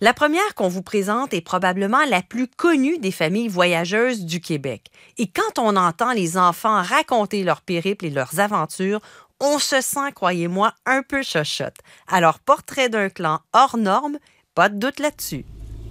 La première qu'on vous présente est probablement la plus connue des familles voyageuses du Québec. Et quand on entend les enfants raconter leurs périples et leurs aventures, on se sent, croyez-moi, un peu chochotte. Alors, portrait d'un clan hors norme, pas de doute là-dessus.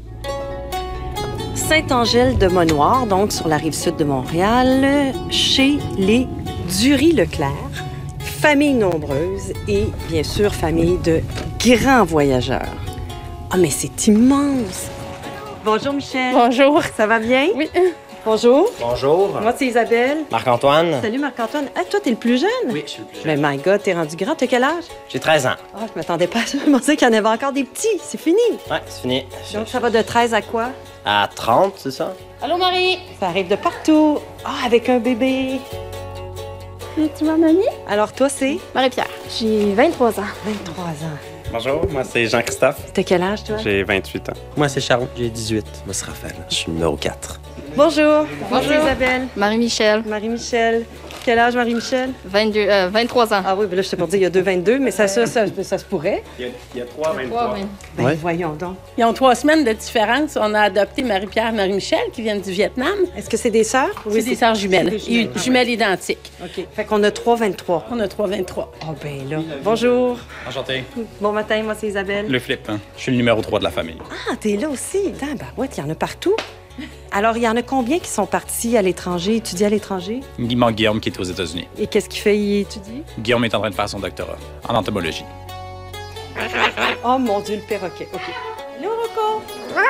Saint-Angèle-de-Monoir, donc sur la rive sud de Montréal, chez les Dury-Leclerc. Famille nombreuse et, bien sûr, famille de grands voyageurs. Ah, mais c'est immense! Bonjour, Michel. Bonjour. Ça va bien? Oui. Bonjour. Bonjour. Moi, c'est Isabelle. Marc-Antoine. Salut, Marc-Antoine. Ah, toi, t'es le plus jeune? Oui, je suis le plus jeune. Mais my God, t'es rendu grand. T'as quel âge? J'ai 13 ans. Ah, je m'attendais pas à ça. Je pensais qu'il y en avait encore des petits. C'est fini. Ouais, c'est fini. Donc, ça va de 13 à quoi? À 30, c'est ça? Allô, Marie? Ça arrive de partout. Ah, avec un bébé. Tu m'as mamie? Alors, toi, c'est? Marie-Pierre. J'ai 23 ans. 23 ans. Bonjour, moi c'est Jean-Christophe. T'as quel âge, toi? J'ai 28 ans. Moi, c'est Sharon. J'ai 18. Moi, c'est Raphaël. Je suis numéro 4. Bonjour. Bonjour. Isabelle. Marie-Michel. Marie-Michel. Quel âge, Marie-Michel? 23 ans. Ah oui, ben là, je t'ai pas dit, il y a 22, mais ça se pourrait. Il y a 3, 23. Oui. Ben, Ouais. voyons donc. Ils ont 3 semaines de différence. On a adopté Marie-Pierre et Marie-Michel qui viennent du Vietnam. Est-ce que c'est des sœurs? C'est des sœurs jumelles. c'est des jumelles. Jumelles identiques. OK. Fait qu'on a 3-23. On a 3-23. Ah ben là. Bonjour. Enchanté. Bon matin, moi, c'est Isabelle. Le flip, hein? Je suis le numéro 3 de la famille. Ah, t'es là aussi. Ben ouais, il y en a partout. Alors, il y en a combien qui sont partis à l'étranger, étudier à l'étranger? Il manque Guillaume qui est aux États-Unis. Et qu'est-ce qu'il fait? Il étudie? Guillaume est en train de faire son doctorat en entomologie. Oh mon Dieu, le perroquet. OK. Allô, Rocco?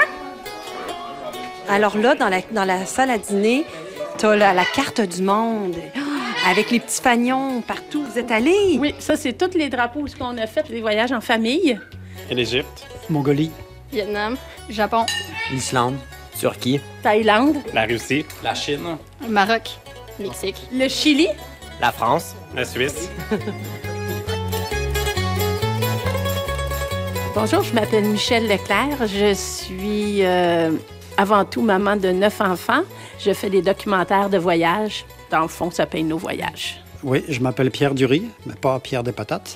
Alors là, dans la salle à dîner, t'as la carte du monde. Ah, avec les petits fagnons partout. Vous êtes allés? Oui, ça, c'est tous les drapeaux où on a fait des voyages en famille. Et l'Égypte? Mongolie, Vietnam. Japon. L'Islande. Turquie. Thaïlande, La Russie? La Chine? Maroc. Mexique. le Chili. La France. La Suisse? Bonjour, je m'appelle Michel Leclerc. Je suis avant tout maman de 9 enfants. Je fais des documentaires de voyage. Dans le fond, ça paye nos voyages. oui, je m'appelle Pierre Dury, mais pas Pierre des patates.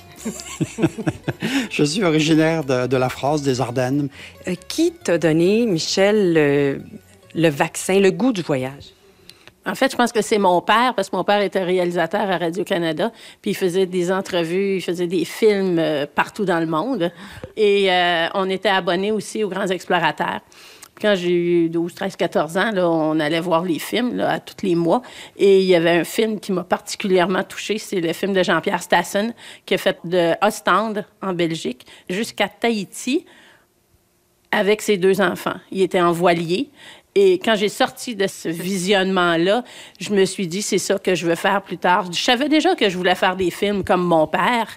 Je suis originaire de la France, des Ardennes. Qui t'a donné, Michel, le vaccin, le goût du voyage? En fait, je pense que c'est mon père, parce que mon père était réalisateur à Radio-Canada, puis il faisait des entrevues, il faisait des films partout dans le monde. Et on était abonnés aussi aux Grands Explorateurs. Puis quand j'ai eu 12, 13, 14 ans, là, on allait voir les films là, à tous les mois. Et il y avait un film qui m'a particulièrement touchée, c'est le film de Jean-Pierre Stassen, qui a fait de Ostende, en Belgique, jusqu'à Tahiti, avec ses 2 enfants. Il était en voilier. Et quand j'ai sorti de ce visionnement-là, je me suis dit, c'est ça que je veux faire plus tard. Je savais déjà que je voulais faire des films comme mon père,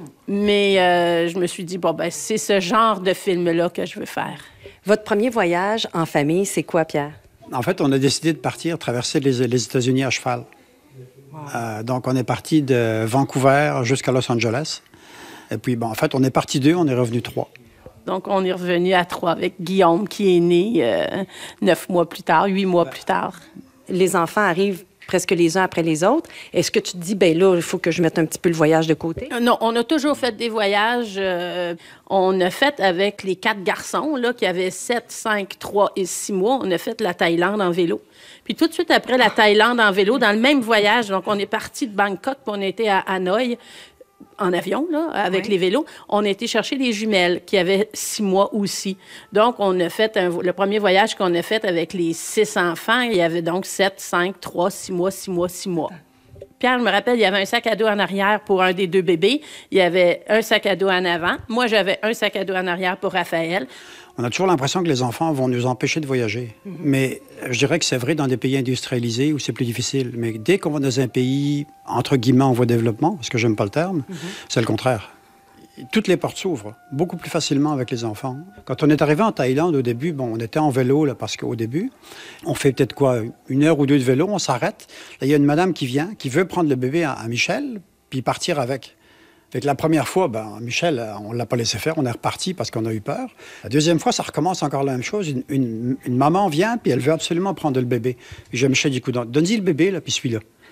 mais je me suis dit, bon, ben c'est ce genre de film-là que je veux faire. Votre premier voyage en famille, c'est quoi, Pierre? En fait, on a décidé de partir traverser les États-Unis à cheval. Donc, on est parti de Vancouver jusqu'à Los Angeles. Et puis, bon, en fait, on est parti 2, on est revenu 3. Donc, on est revenu à 3 avec Guillaume, qui est né 9 mois plus tard, 8 mois plus tard. Les enfants arrivent presque les uns après les autres. Est-ce que tu te dis, ben là, il faut que je mette un petit peu le voyage de côté? Non, on a toujours fait des voyages. On a fait avec les 4 garçons, là, qui avaient 7, 5, 3 et 6 mois. On a fait la Thaïlande en vélo. Puis tout de suite après la Thaïlande en vélo, dans le même voyage, donc on est parti de Bangkok, puis on était à Hanoï, en avion, là, avec les vélos. On a été chercher des jumelles qui avaient 6 mois aussi. Donc, on a fait le premier voyage qu'on a fait avec les 6 enfants. Il y avait donc 7, 5, 3, 6 mois, 6 mois, 6 mois. Pierre, je me rappelle, il y avait un sac à dos en arrière pour un des 2 bébés. Il y avait un sac à dos en avant. Moi, j'avais un sac à dos en arrière pour Raphaël. On a toujours l'impression que les enfants vont nous empêcher de voyager. Mais je dirais que c'est vrai dans des pays industrialisés où c'est plus difficile. Mais dès qu'on va dans un pays, entre guillemets, en voie de développement, parce que j'aime pas le terme, c'est le contraire. Toutes les portes s'ouvrent beaucoup plus facilement avec les enfants. Quand on est arrivé en Thaïlande, au début, bon, on était en vélo, là, parce qu'au début, on fait peut-être quoi, 1 heure ou 2 de vélo, on s'arrête. Là, il y a une madame qui vient, qui veut prendre le bébé à Michel, puis partir avec. Fait que la première fois, ben, Michel, on ne l'a pas laissé faire, on est reparti parce qu'on a eu peur. La deuxième fois, ça recommence encore la même chose. Une maman vient, puis elle veut absolument prendre le bébé. Puis j'ai Michel dit, donne-y le bébé, là, puis suis-là.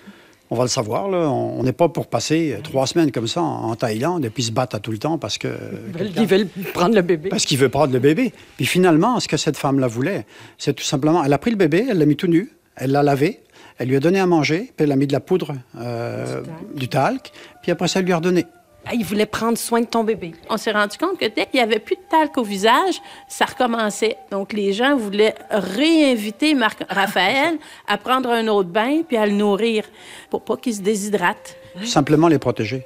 On va le savoir, là. On n'est pas pour passer 3 semaines comme ça en Thaïlande et puis se battre à tout le temps parce que... Ils veulent prendre le bébé. Parce qu'il veut prendre le bébé. Puis finalement, ce que cette femme-là voulait, c'est tout simplement... Elle a pris le bébé, elle l'a mis tout nu, elle l'a lavé, elle lui a donné à manger, puis elle a mis de la poudre, du talc, puis après ça, elle lui a redonné. Il voulait prendre soin de ton bébé. On s'est rendu compte que dès qu'il n'y avait plus de talc au visage, ça recommençait. Donc, les gens voulaient réinviter Raphaël à prendre un autre bain puis à le nourrir pour pas qu'il se déshydrate. Simplement les protéger.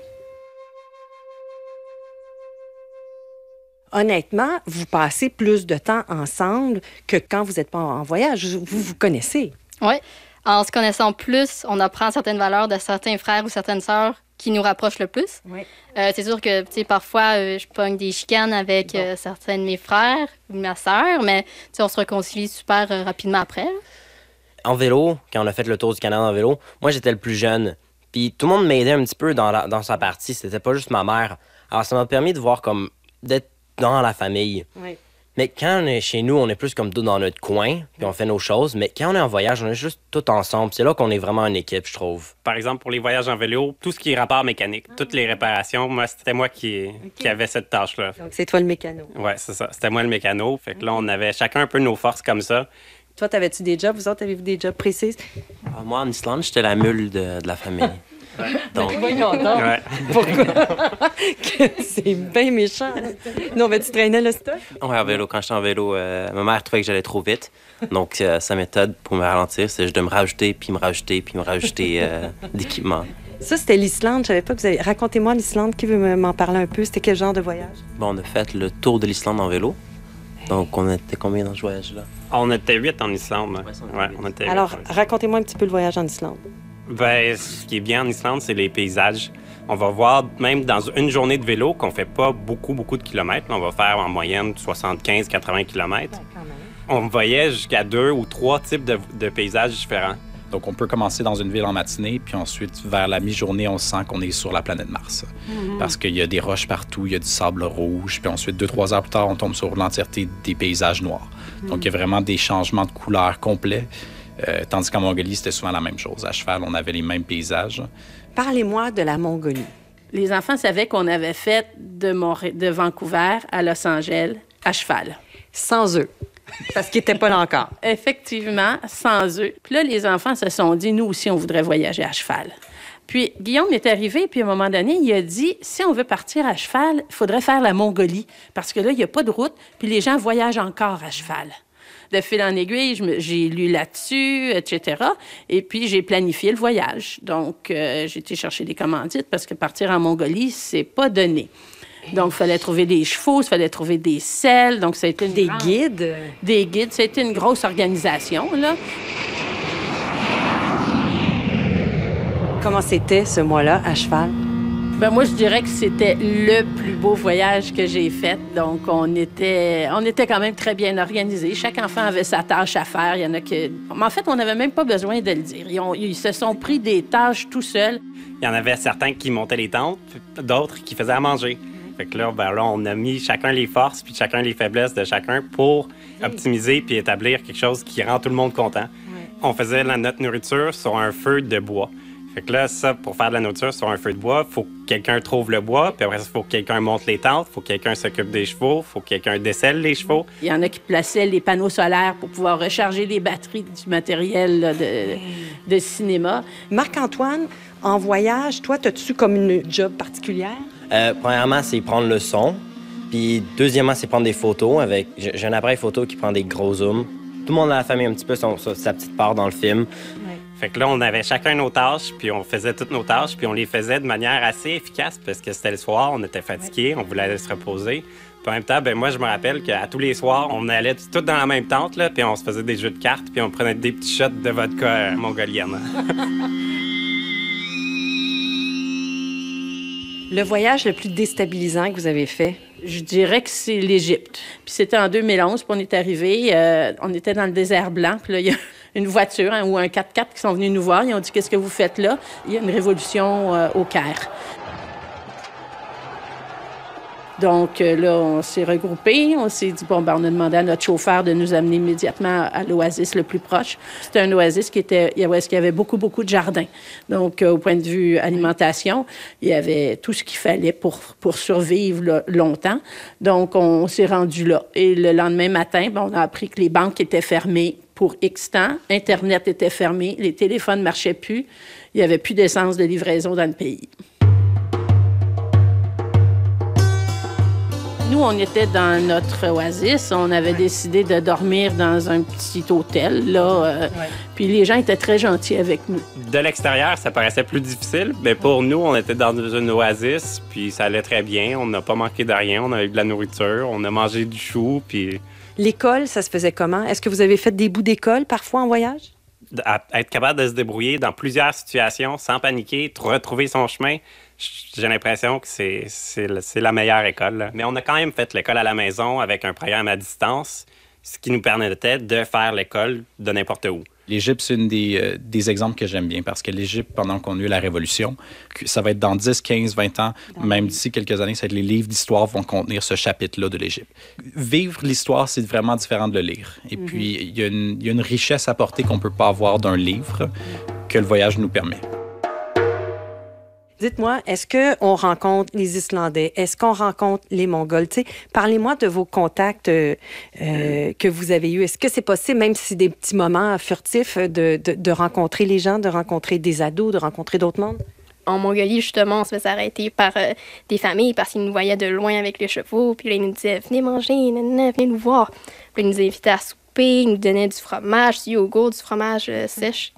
Honnêtement, vous passez plus de temps ensemble que quand vous n'êtes pas en voyage. Vous vous connaissez. Oui. En se connaissant plus, on apprend certaines valeurs de certains frères ou certaines sœurs qui nous rapprochent le plus. Oui. C'est sûr que, tu sais, parfois, je pogne des chicanes avec certains de mes frères ou ma sœur, mais, tu sais, on se réconcilie super rapidement après. En vélo, quand on a fait le tour du Canada en vélo, moi, j'étais le plus jeune. Puis tout le monde m'aidait un petit peu dans sa partie. C'était pas juste ma mère. Alors, ça m'a permis de voir comme... d'être dans la famille. Oui. Mais quand on est chez nous, on est plus comme tout dans notre coin, puis on fait nos choses. Mais quand on est en voyage, on est juste tout ensemble. C'est là qu'on est vraiment une équipe, je trouve. Par exemple, pour les voyages en vélo, tout ce qui est rapport mécanique, toutes les réparations, c'était moi qui avait cette tâche-là. Donc, c'est toi le mécano. Ouais, c'est ça. C'était moi le mécano. Fait que là, on avait chacun un peu nos forces comme ça. Toi, t'avais-tu des jobs? Vous autres, avez-vous des jobs précis? Moi, en Islande, j'étais la mule de la famille. Donc, Voyons donc. Ouais. Pourquoi? C'est bien méchant. Non, mais tu traînais le stock? ouais, en vélo, quand j'étais en vélo, ma mère trouvait que j'allais trop vite. Donc, sa méthode pour me ralentir, c'est juste de me rajouter, puis me rajouter, puis me rajouter d'équipement. Ça, c'était l'Islande. Je savais pas que vous avez... Racontez-moi l'Islande. Qui veut m'en parler un peu? C'était quel genre de voyage? Bon, on a fait le tour de l'Islande en vélo. Donc, on était combien dans ce voyage-là? On était 8 en Islande. Ouais, on était 8. Alors, racontez-moi un petit peu le voyage en Islande. Ben, ce qui est bien en Islande, c'est les paysages. On va voir, même dans une journée de vélo, qu'on fait pas beaucoup de kilomètres. On va faire en moyenne 75-80 kilomètres. On voyait jusqu'à 2 ou 3 types de paysages différents. Donc, on peut commencer dans une ville en matinée, puis ensuite, vers la mi-journée, on sent qu'on est sur la planète Mars. Parce qu'il y a des roches partout, il y a du sable rouge, puis ensuite, 2-3 heures plus tard, on tombe sur l'entièreté des paysages noirs. Donc, il y a vraiment des changements de couleurs complets. Tandis qu'en Mongolie, c'était souvent la même chose. À cheval, on avait les mêmes paysages. Parlez-moi de la Mongolie. Les enfants savaient qu'on avait fait de Vancouver à Los Angeles à cheval. Sans eux. Parce qu'ils n'étaient pas là encore. Effectivement, sans eux. Puis là, les enfants se sont dit, nous aussi, on voudrait voyager à cheval. Puis Guillaume est arrivé, puis à un moment donné, il a dit, si on veut partir à cheval, il faudrait faire la Mongolie. Parce que là, il n'y a pas de route, puis les gens voyagent encore à cheval. De fil en aiguille, j'ai lu là-dessus, etc. Et puis, j'ai planifié le voyage. Donc, j'ai été chercher des commandites parce que partir en Mongolie, c'est pas donné. Donc, il fallait trouver des chevaux, il fallait trouver des selles. Donc, ça a été Des guides. Des guides. Ça a été une grosse organisation, là. Comment c'était ce mois-là à cheval? Ben moi, je dirais que c'était le plus beau voyage que j'ai fait. Donc, on était quand même très bien organisés. Chaque enfant avait sa tâche à faire. Il y en a que... Mais en fait, on n'avait même pas besoin de le dire. Ils se sont pris des tâches tout seuls. Il y en avait certains qui montaient les tentes, d'autres qui faisaient à manger. Fait que là, ben là, on a mis chacun les forces puis chacun les faiblesses de chacun pour optimiser puis établir quelque chose qui rend tout le monde content. On faisait notre nourriture sur un feu de bois. Fait que là, ça, pour faire de la nourriture sur un feu de bois, il faut que quelqu'un trouve le bois, puis après ça, il faut que quelqu'un monte les tentes, il faut que quelqu'un s'occupe des chevaux, il faut que quelqu'un décèle les chevaux. Il y en a qui plaçaient les panneaux solaires pour pouvoir recharger les batteries du matériel là, de cinéma. Marc-Antoine, en voyage, toi, as-tu comme une job particulière? Premièrement, c'est prendre le son. Puis deuxièmement, c'est prendre des photos. J'ai un appareil photo qui prend des gros zooms. Tout le monde dans la famille a un petit peu sa petite part dans le film. Fait que là, on avait chacun nos tâches, puis on faisait toutes nos tâches, puis on les faisait de manière assez efficace parce que c'était le soir, on était fatigués, on voulait aller se reposer. Puis en même temps, ben moi, je me rappelle qu'à tous les soirs, on allait tous dans la même tente, là, puis on se faisait des jeux de cartes, puis on prenait des petits shots de vodka mongolienne. Le voyage le plus déstabilisant que vous avez fait? Je dirais que c'est l'Égypte. Puis c'était en 2011, puis on est arrivé, on était dans le désert blanc, puis là, il y a une voiture ou un 4x4 qui sont venus nous voir. Ils ont dit « Qu'est-ce que vous faites là? » Il y a une révolution au Caire. Donc là, on s'est regroupés. On s'est dit, on a demandé à notre chauffeur de nous amener immédiatement à l'oasis le plus proche. C'était un oasis où il y avait beaucoup, beaucoup de jardins. Donc, au point de vue alimentation, il y avait tout ce qu'il fallait pour survivre là, longtemps. Donc, on s'est rendu là. Et le lendemain matin, on a appris que les banques étaient fermées pour X temps. Internet était fermé. Les téléphones ne marchaient plus. Il n'y avait plus d'essence de livraison dans le pays. Nous, on était dans notre oasis. On avait décidé de dormir dans un petit hôtel, là. Puis les gens étaient très gentils avec nous. De l'extérieur, ça paraissait plus difficile, mais pour nous, on était dans une oasis, puis ça allait très bien. On n'a pas manqué de rien. On avait de la nourriture, on a mangé du chou, puis... L'école, ça se faisait comment? Est-ce que vous avez fait des bouts d'école parfois en voyage? Être capable de se débrouiller dans plusieurs situations sans paniquer, retrouver son chemin, j'ai l'impression que c'est la meilleure école. Là. Mais on a quand même fait l'école à la maison avec un programme à distance, ce qui nous permettait de faire l'école de n'importe où. L'Égypte, c'est une des exemples que j'aime bien parce que l'Égypte, pendant qu'on a eu la Révolution, ça va être dans 10, 15, 20 ans, même d'ici quelques années, les livres d'histoire vont contenir ce chapitre-là de l'Égypte. Vivre l'histoire, c'est vraiment différent de le lire. Et puis, il y a une richesse apportée qu'on ne peut pas avoir d'un livre que le voyage nous permet. Dites-moi, est-ce qu'on rencontre les Islandais? Est-ce qu'on rencontre les Mongols? T'sais, parlez-moi de vos contacts que vous avez eus. Est-ce que c'est possible, même si des petits moments furtifs, de rencontrer les gens, de rencontrer des ados, de rencontrer d'autres mondes? En Mongolie, justement, on se faisait arrêter par des familles parce qu'ils nous voyaient de loin avec les chevaux. Puis là, ils nous disaient « Venez manger, nanana, venez nous voir ». Puis ils nous invitaient à souper, ils nous donnaient du fromage, du yogourt, du fromage sèche.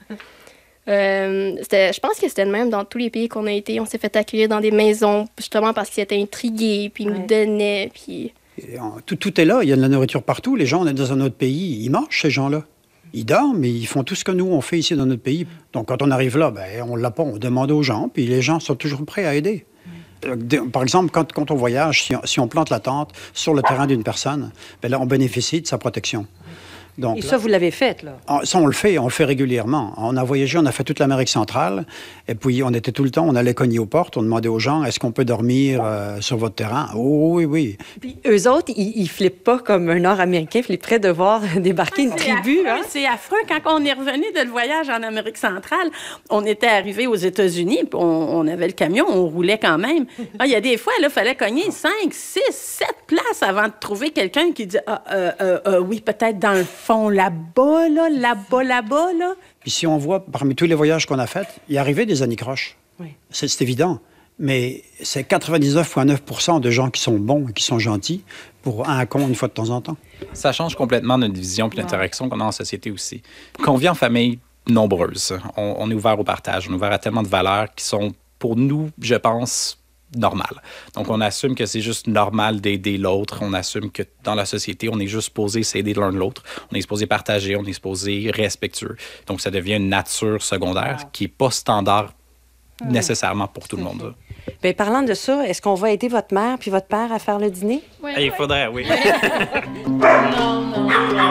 Je pense que c'était le même dans tous les pays qu'on a été. On s'est fait accueillir dans des maisons, justement parce qu'ils étaient intrigués, puis ils nous donnaient, puis... Tout est là, il y a de la nourriture partout. Les gens, on est dans un autre pays, ils mangent, ces gens-là. Ils dorment, mais ils font tout ce que nous, on fait ici dans notre pays. Donc, quand on arrive là, on l'a pas, on demande aux gens, puis les gens sont toujours prêts à aider. Par exemple, quand on voyage, si on plante la tente sur le terrain d'une personne, là, on bénéficie de sa protection. Donc, et ça, vous l'avez fait, là? Ça, on le fait régulièrement. On a voyagé, on a fait toute l'Amérique centrale, et puis on était tout le temps, on allait cogner aux portes, on demandait aux gens, est-ce qu'on peut dormir sur votre terrain? Oh, oui, oui. Puis eux autres, ils flippent pas comme un Nord-Américain flipperait de voir débarquer une tribu. Affreux, hein? C'est affreux. Quand on est revenu de le voyage en Amérique centrale, on était arrivé aux États-Unis, puis on avait le camion, on roulait quand même. Il y a des fois, il fallait cogner 5, 6, 7 places avant de trouver quelqu'un qui dit oui, peut-être dans le fond, là-bas, là. Puis si on voit, parmi tous les voyages qu'on a faits, il y arrivait des anicroches. Oui. C'est évident. Mais c'est 99,9% de gens qui sont bons et qui sont gentils pour un con une fois de temps en temps. Ça change complètement notre vision et l'interaction qu'on a en société aussi. Quand on vit en famille nombreuse, on est ouvert au partage, on est ouvert à tellement de valeurs qui sont, pour nous, je pense, normales. Donc, on assume que c'est juste normal d'aider l'autre. On assume que dans la société, on est juste supposé s'aider l'un de l'autre. On est supposé partager, on est supposé respectueux. Donc, ça devient une nature secondaire qui n'est pas standard nécessairement pour tout le monde. Bien, parlant de ça, est-ce qu'on va aider votre mère puis votre père à faire le dîner? Oui, il faudrait, oui. Non.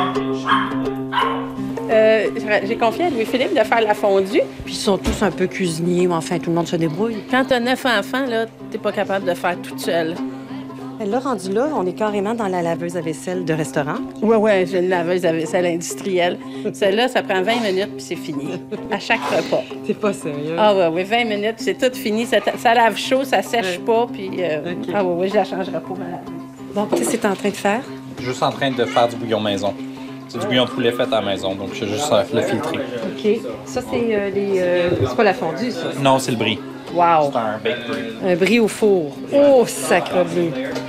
J'ai confié à Louis-Philippe de faire la fondue. Puis ils sont tous un peu cuisiniers, mais enfin, tout le monde se débrouille. Quand t'as 9 enfants, là, t'es pas capable de faire toute seule. Là, rendu là, on est carrément dans la laveuse à vaisselle de restaurant. Oui, j'ai une laveuse à vaisselle industrielle. Celle-là, ça prend 20 minutes, puis c'est fini. À chaque repas. C'est pas sérieux? Ah oui, 20 minutes, c'est tout fini. Ça lave chaud, ça sèche pas, puis... Okay. Ah oui, je la changerai pas, ma laveuse. Bon, qu'est-ce que tu es en train de faire? Juste en train de faire du bouillon maison. C'est du bouillon de poulet fait à la maison, donc je vais juste le filtrer. OK. Ça, c'est c'est pas la fondue, ça? Non, c'est le brie. Wow! C'est un baked brie. Un brie au four. Oh, sacre bleu!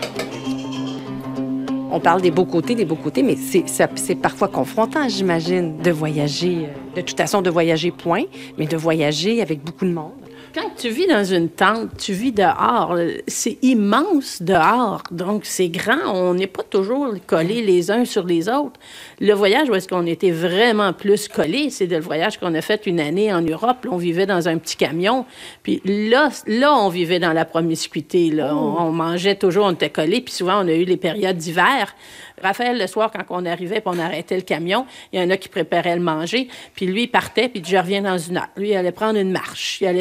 On parle des beaux côtés, mais c'est parfois confrontant, j'imagine, de voyager. De toute façon, de voyager, point, mais de voyager avec beaucoup de monde. Quand tu vis dans une tente, tu vis dehors. C'est immense dehors, donc c'est grand. On n'est pas toujours collés les uns sur les autres. Le voyage où est-ce qu'on était vraiment plus collés, c'est le voyage qu'on a fait une année en Europe. Là, on vivait dans un petit camion. Puis là on vivait dans la promiscuité. Là. On mangeait toujours, on était collés. Puis souvent, on a eu les périodes d'hiver. Raphaël, le soir, quand on arrivait puis on arrêtait le camion, il y en a qui préparaient le manger. Puis lui, il partait, puis il dit, je reviens dans une heure. Lui, il allait prendre une marche. Il allait découvrir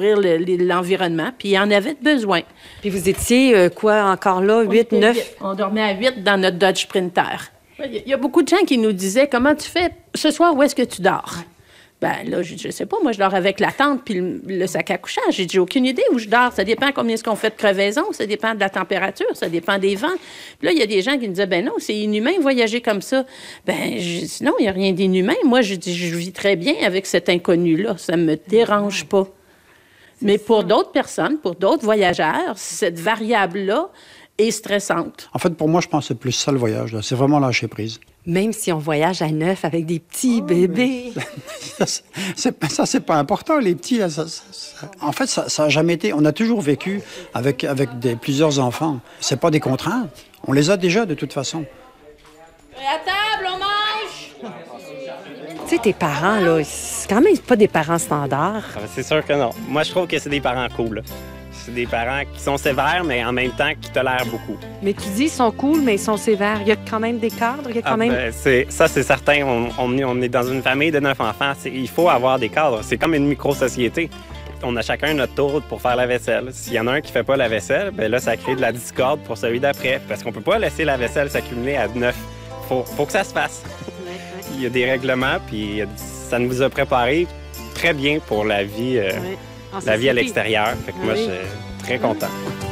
découvrir l'environnement, puis il y en avait besoin. Puis vous étiez, encore là, 8, 9? On dormait à 8 dans notre Dodge Sprinter. Il y a beaucoup de gens qui nous disaient, comment tu fais ce soir, où est-ce que tu dors? Ben là, je sais pas, moi, je dors avec la tente puis le sac à couchage. J'ai aucune idée où je dors. Ça dépend combien est-ce qu'on fait de crevaison, ça dépend de la température, ça dépend des vents. Puis là, il y a des gens qui me disaient, ben non, c'est inhumain voyager comme ça. Ben, non, il n'y a rien d'inhumain. Moi, je vis très bien avec cet inconnu-là. Ça me dérange pas. Mais pour d'autres personnes, pour d'autres voyageurs, cette variable-là est stressante. En fait, pour moi, je pense que c'est plus ça le voyage, là. C'est vraiment lâcher prise. Même si on voyage à 9 avec des petits bébés. C'est pas important, les petits. Là, en fait, ça a jamais été... On a toujours vécu avec plusieurs enfants. C'est pas des contraintes. On les a déjà, de toute façon. À table, on mange! Tu sais, tes parents, là, c'est quand même pas des parents standards. C'est sûr que non. Moi, je trouve que c'est des parents cool. C'est des parents qui sont sévères, mais en même temps qui tolèrent beaucoup. Mais tu dis, ils sont cool, mais ils sont sévères. Il y a quand même des cadres, il y a quand même... Ça, c'est certain. On est dans une famille de 9 enfants. Il faut avoir des cadres. C'est comme une micro-société. On a chacun notre tour pour faire la vaisselle. S'il y en a un qui fait pas la vaisselle, ben là, ça crée de la discorde pour celui d'après. Parce qu'on peut pas laisser la vaisselle s'accumuler à 9. Faut que ça se fasse. Il y a des règlements, puis ça nous a préparé très bien pour la vie... la vie à l'extérieur. Fait que moi, je suis très content.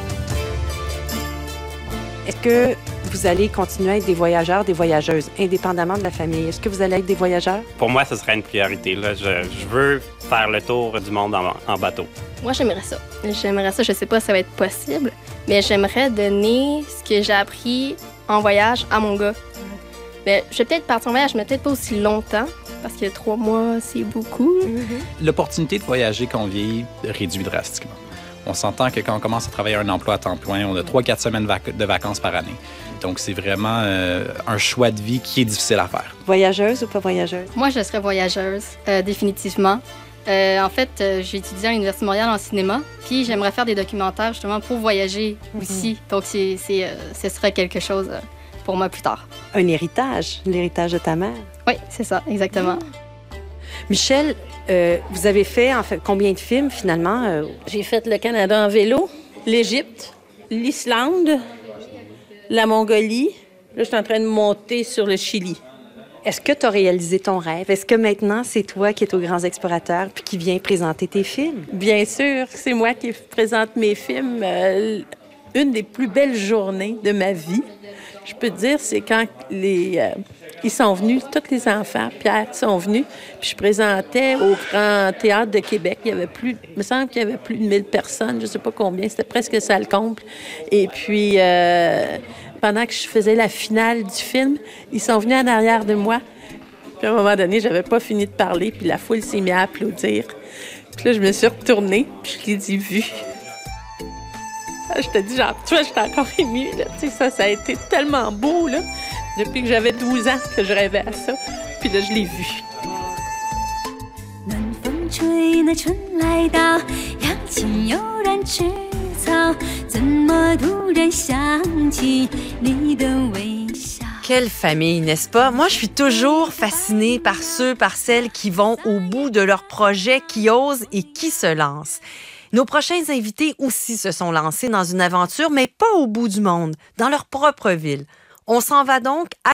Est-ce que vous allez continuer à être des voyageurs, des voyageuses, indépendamment de la famille? Est-ce que vous allez être des voyageurs? Pour moi, ce serait une priorité. Là. Je veux faire le tour du monde en bateau. Moi, j'aimerais ça. Je sais pas si ça va être possible, mais j'aimerais donner ce que j'ai appris en voyage à mon gars. Mais je vais peut-être partir en voyage, mais peut-être pas aussi longtemps, parce que 3 mois, c'est beaucoup. L'opportunité de voyager quand on vieillit réduit drastiquement. On s'entend que quand on commence à travailler un emploi à temps plein, on a 3-4 semaines de vacances par année. Donc, c'est vraiment un choix de vie qui est difficile à faire. Voyageuse ou pas voyageuse? Moi, je serais voyageuse, définitivement. En fait, j'ai étudié à l'Université de Montréal en cinéma, puis j'aimerais faire des documentaires justement pour voyager aussi. Donc, ce serait quelque chose pour moi plus tard. Un héritage, l'héritage de ta mère. Oui, c'est ça, exactement. Michel, vous avez fait en fait combien de films finalement? J'ai fait le Canada en vélo, l'Égypte, l'Islande, la Mongolie. Là, je suis en train de monter sur le Chili. Est-ce que tu as réalisé ton rêve? Est-ce que maintenant, c'est toi qui es aux Grands Explorateurs puis qui viens présenter tes films? Bien sûr, c'est moi qui présente mes films. Une des plus belles journées de ma vie, je peux te dire, c'est quand ils sont venus, tous les enfants, Pierre, sont venus, puis je présentais au Grand Théâtre de Québec. Il me semble qu'il y avait plus de 1000 personnes, je ne sais pas combien, c'était presque salle comble. Et puis, pendant que je faisais la finale du film, ils sont venus en arrière de moi. Puis à un moment donné, j'avais pas fini de parler, puis la foule s'est mise à applaudir. Puis là, je me suis retournée, puis je les ai vus. Je te dis, genre, tu vois, j'étais encore émue, là. Tu sais, ça a été tellement beau, là. Depuis que j'avais 12 ans que je rêvais à ça. Puis là, je l'ai vu. Quelle famille, n'est-ce pas? Moi, je suis toujours fascinée par celles qui vont au bout de leur projet, qui osent et qui se lancent. Nos prochains invités aussi se sont lancés dans une aventure, mais pas au bout du monde, dans leur propre ville. On s'en va donc à